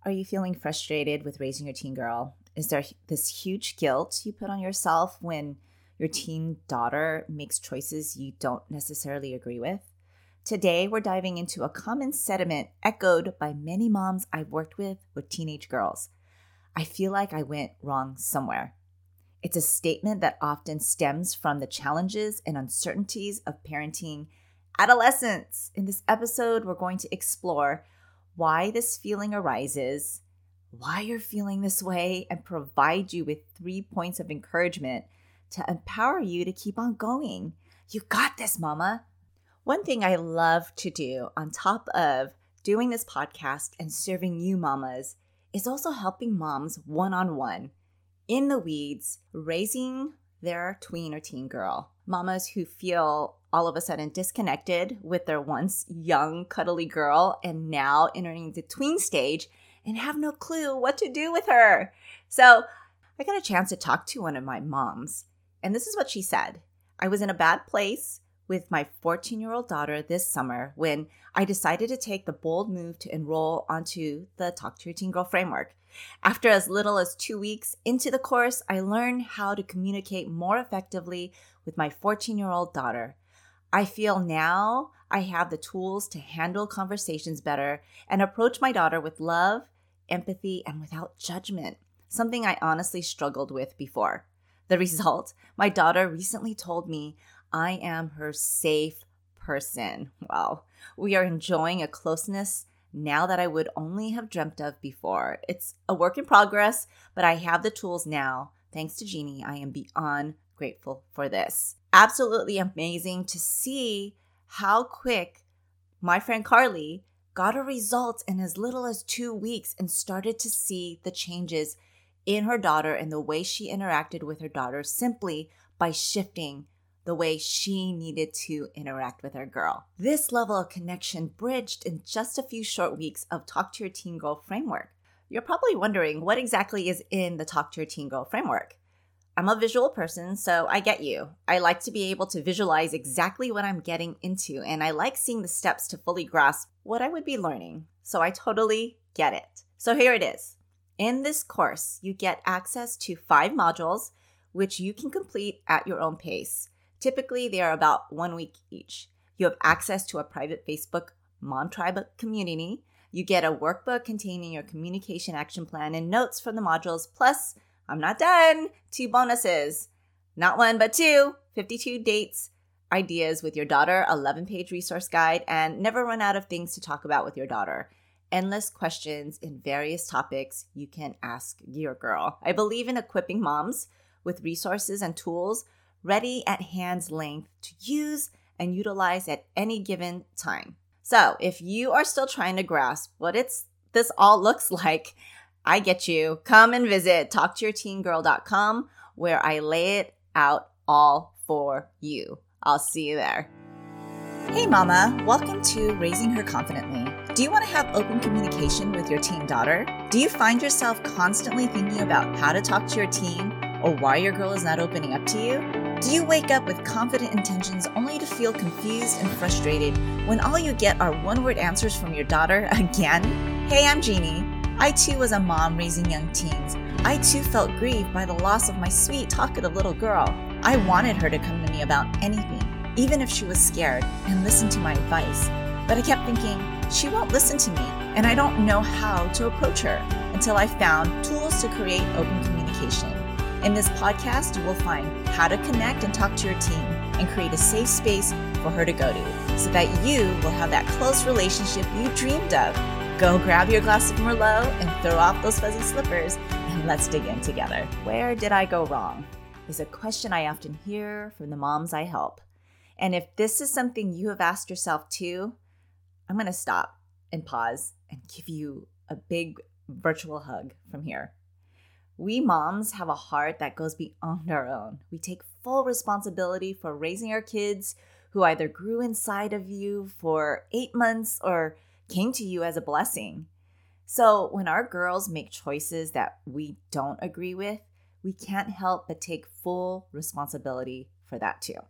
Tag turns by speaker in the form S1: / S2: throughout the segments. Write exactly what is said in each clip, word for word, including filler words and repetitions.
S1: Are you feeling frustrated with raising your teen girl? Is there this huge guilt you put on yourself when your teen daughter makes choices you don't necessarily agree with? Today, we're diving into a common sentiment echoed by many moms I've worked with with teenage girls. I feel like I went wrong somewhere. It's a statement that often stems from the challenges and uncertainties of parenting adolescents. In this episode, we're going to explore why this feeling arises, why you're feeling this way, and provide you with three points of encouragement to empower you to keep on going. You got this, mama. One thing I love to do on top of doing this podcast and serving you mamas is also helping moms one-on-one in the weeds, raising their tween or teen girl. Mamas who feel all of a sudden disconnected with their once young, cuddly girl and now entering the tween stage and have no clue what to do with her. So I got a chance to talk to one of my moms, and this is what she said. I was in a bad place with my fourteen-year-old daughter this summer when I decided to take the bold move to enroll onto the Talk to Your Teen Girl framework. After as little as two weeks into the course, I learned how to communicate more effectively with my fourteen-year-old daughter. I feel now I have the tools to handle conversations better and approach my daughter with love, empathy, and without judgment, something I honestly struggled with before. The result, my daughter recently told me I am her safe person. Wow. We are enjoying a closeness now that I would only have dreamt of before. It's a work in progress, but I have the tools now. Thanks to Jeannie, I am beyond grateful for this. Absolutely amazing to see how quick my friend Carly got a result in as little as two weeks and started to see the changes in her daughter and the way she interacted with her daughter simply by shifting the way she needed to interact with her girl. This level of connection bridged in just a few short weeks of Talk to Your Teen Girl framework. You're probably wondering what exactly is in the Talk to Your Teen Girl framework. I'm a visual person, so I get you. I like to be able to visualize exactly what I'm getting into, and I like seeing the steps to fully grasp what I would be learning. So I totally get it. So here it is. In this course, you get access to five modules, which you can complete at your own pace. Typically, they are about one week each. You have access to a private Facebook Mom Tribe community. You get a workbook containing your communication action plan and notes from the modules, plus I'm not done. Two bonuses. Not one, but two. fifty-two dates, ideas with your daughter, eleven-page resource guide, and never run out of things to talk about with your daughter. Endless questions in various topics you can ask your girl. I believe in equipping moms with resources and tools ready at hand's length to use and utilize at any given time. So if you are still trying to grasp what it's this all looks like, I get you. Come and visit talk to your teen girl dot com where I lay it out all for you. I'll see you there. Hey mama, welcome to Raising Her Confidently. Do you want to have open communication with your teen daughter? Do you find yourself constantly thinking about how to talk to your teen or why your girl is not opening up to you? Do you wake up with confident intentions only to feel confused and frustrated when all you get are one-word answers from your daughter again? Hey, I'm Jeannie. I too was a mom raising young teens. I too felt grieved by the loss of my sweet, talkative little girl. I wanted her to come to me about anything, even if she was scared, and listen to my advice. But I kept thinking, she won't listen to me, and I don't know how to approach her until I found tools to create open communication. In this podcast, you will find how to connect and talk to your teen and create a safe space for her to go to so that you will have that close relationship you dreamed of. Go grab your glass of Merlot and throw off those fuzzy slippers and let's dig in together. Where did I go wrong? Is a question I often hear from the moms I help. And if this is something you have asked yourself too, I'm going to stop and pause and give you a big virtual hug from here. We moms have a heart that goes beyond our own. We take full responsibility for raising our kids who either grew inside of you for eight months or came to you as a blessing. So when our girls make choices that we don't agree with, we can't help but take full responsibility for that too.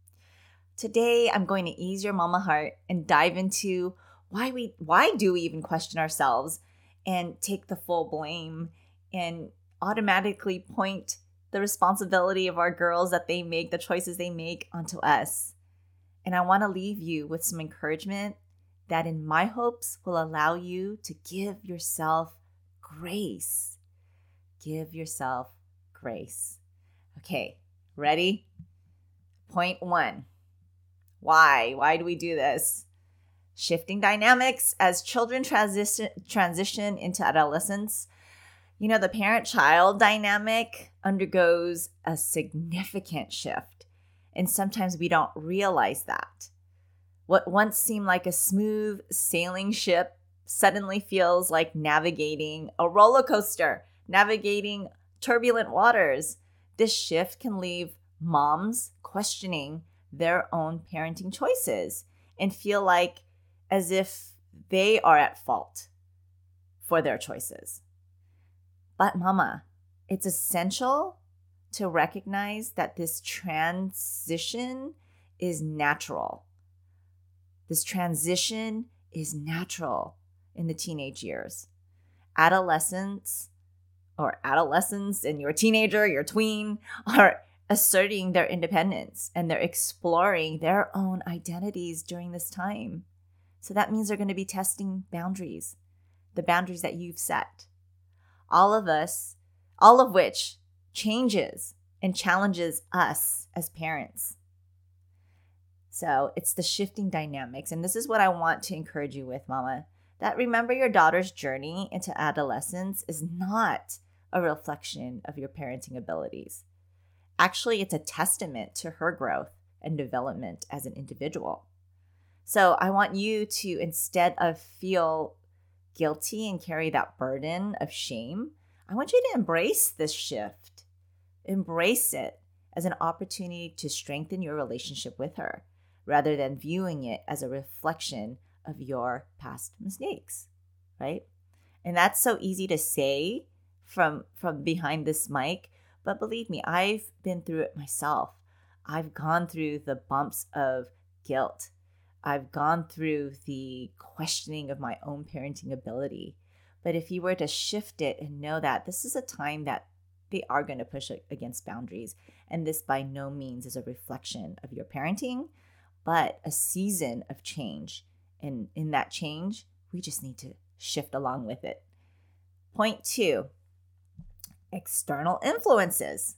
S1: Today, I'm going to ease your mama heart and dive into why we why do we even question ourselves and take the full blame and automatically point the responsibility of our girls that they make, the choices they make, onto us. And I want to leave you with some encouragement that in my hopes will allow you to give yourself grace. Give yourself grace. Okay, ready? Point one. Why? Why do we do this? Shifting dynamics as children transition transition into adolescence. You know, the parent-child dynamic undergoes a significant shift, and sometimes we don't realize that. What once seemed like a smooth sailing ship suddenly feels like navigating a roller coaster, navigating turbulent waters. This shift can leave moms questioning their own parenting choices and feel like as if they are at fault for their choices. But mama, it's essential to recognize that this transition is natural. This transition is natural in the teenage years. Adolescents or adolescents and your teenager, your tween are asserting their independence and they're exploring their own identities during this time. So that means they're going to be testing boundaries, the boundaries that you've set. All of us, all of which changes and challenges us as parents. So it's the shifting dynamics. And this is what I want to encourage you with, mama, that remember your daughter's journey into adolescence is not a reflection of your parenting abilities. Actually, it's a testament to her growth and development as an individual. So I want you to, instead of feel guilty and carry that burden of shame, I want you to embrace this shift. Embrace it as an opportunity to strengthen your relationship with her, rather than viewing it as a reflection of your past mistakes, right? And that's so easy to say from, from behind this mic, but believe me, I've been through it myself. I've gone through the bumps of guilt. I've gone through the questioning of my own parenting ability. But if you were to shift it and know that this is a time that they are going to push against boundaries, and this by no means is a reflection of your parenting, but a season of change. And in that change, we just need to shift along with it. Point two, external influences.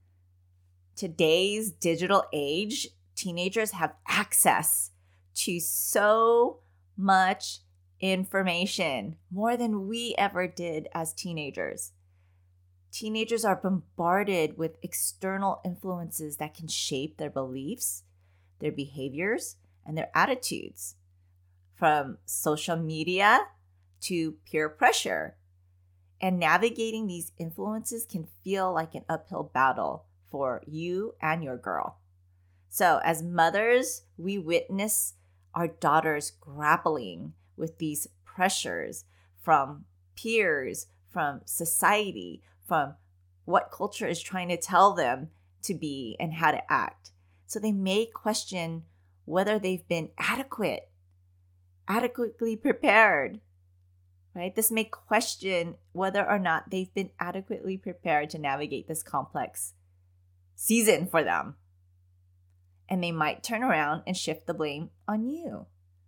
S1: Today's digital age, teenagers have access to so much information, more than we ever did as teenagers. Teenagers are bombarded with external influences that can shape their beliefs, their behaviors, and their attitudes, from social media to peer pressure. And navigating these influences can feel like an uphill battle for you and your girl. So as mothers, we witness our daughters grappling with these pressures from peers, from society, from what culture is trying to tell them to be and how to act. So they may question whether they've been adequate, adequately prepared, right? This may question whether or not they've been adequately prepared to navigate this complex season for them. And they might turn around and shift the blame on you.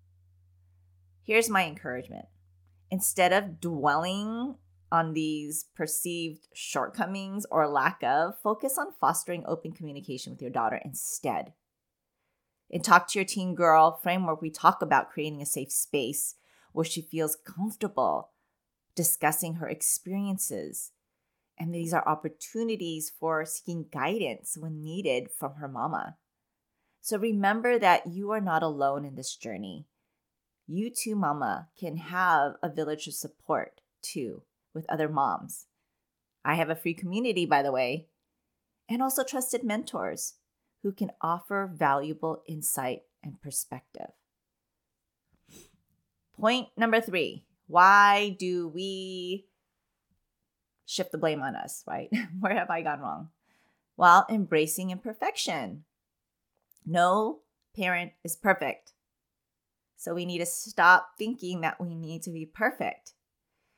S1: Here's my encouragement. Instead of dwelling on these perceived shortcomings or lack of, focus on fostering open communication with your daughter instead. In Talk to Your Teen Girl framework, we talk about creating a safe space where she feels comfortable discussing her experiences. And these are opportunities for seeking guidance when needed from her mama. So remember that you are not alone in this journey. You too, mama, can have a village of support too with other moms. I have a free community, by the way, and also trusted mentors who can offer valuable insight and perspective. Point number three, why do we shift the blame on us, right? Where have I gone wrong? Well, embracing imperfection. No parent is perfect. So we need to stop thinking that we need to be perfect.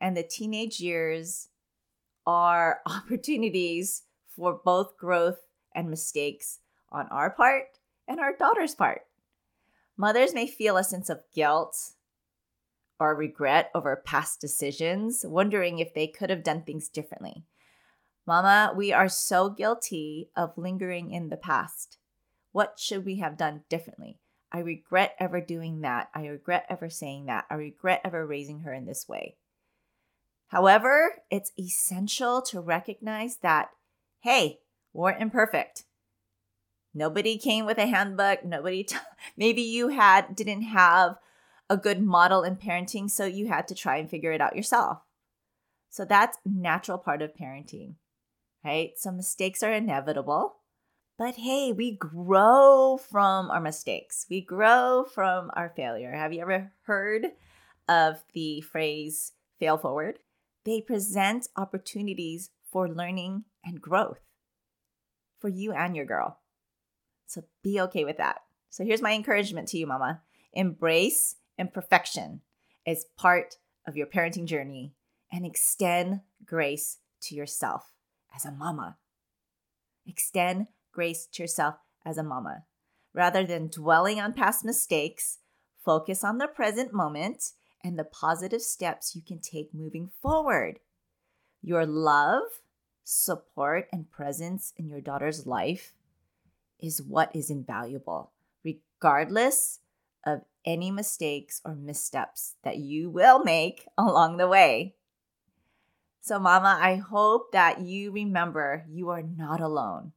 S1: And the teenage years are opportunities for both growth and mistakes on our part and our daughter's part. Mothers may feel a sense of guilt or regret over past decisions, wondering if they could have done things differently. Mama, we are so guilty of lingering in the past. What should we have done differently? I regret ever doing that. I regret ever saying that. I regret ever raising her in this way. However, it's essential to recognize that, hey, we're imperfect. Nobody came with a handbook. Nobody, t- maybe you had didn't have a good model in parenting, so you had to try and figure it out yourself. So that's a natural part of parenting, right? So mistakes are inevitable. But hey, we grow from our mistakes. We grow from our failure. Have you ever heard of the phrase fail forward? They present opportunities for learning and growth for you and your girl. So be okay with that. So here's my encouragement to you, Mama. Embrace imperfection as part of your parenting journey and extend grace to yourself as a mama. Extend grace to yourself as a mama. Rather than dwelling on past mistakes, focus on the present moment and the positive steps you can take moving forward. Your love, support, and presence in your daughter's life is what is invaluable, regardless of any mistakes or missteps that you will make along the way. So, Mama, I hope that you remember you are not alone.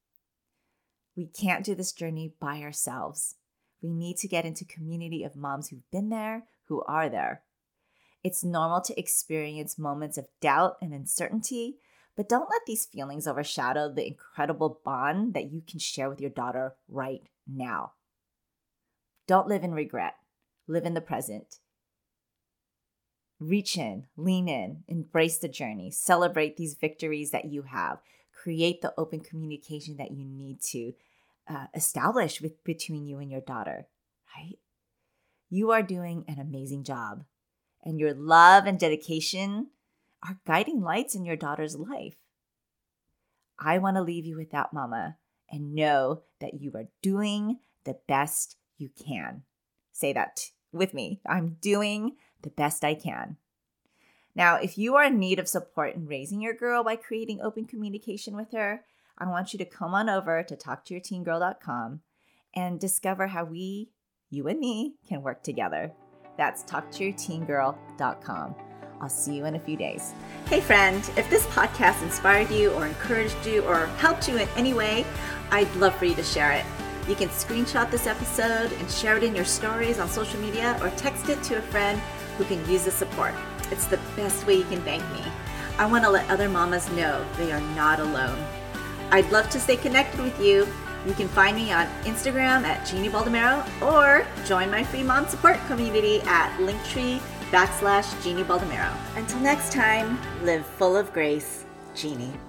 S1: We can't do this journey by ourselves. We need to get into community of moms who've been there, who are there. It's normal to experience moments of doubt and uncertainty, but don't let these feelings overshadow the incredible bond that you can share with your daughter right now. Don't live in regret. Live in the present. Reach in, lean in, embrace the journey, celebrate these victories that you have, create the open communication that you need to uh, establish with between you and your daughter, right? You are doing an amazing job, and your love and dedication are guiding lights in your daughter's life. I want to leave you with that, Mama, and know that you are doing the best you can. Say that with me. I'm doing the best I can. Now, if you are in need of support in raising your girl by creating open communication with her, I want you to come on over to talk to your teen girl dot com and discover how we, you and me, can work together. That's talk to your teen girl dot com. I'll see you in a few days. Hey friend, if this podcast inspired you or encouraged you or helped you in any way, I'd love for you to share it. You can screenshot this episode and share it in your stories on social media or text it to a friend who can use the support. It's the best way you can thank me. I want to let other mamas know they are not alone. I'd love to stay connected with you. You can find me on Instagram at Jeannie Baldomero or join my free mom support community at Linktree backslash Jeannie Baldomero. Until next time, live full of grace, Jeannie.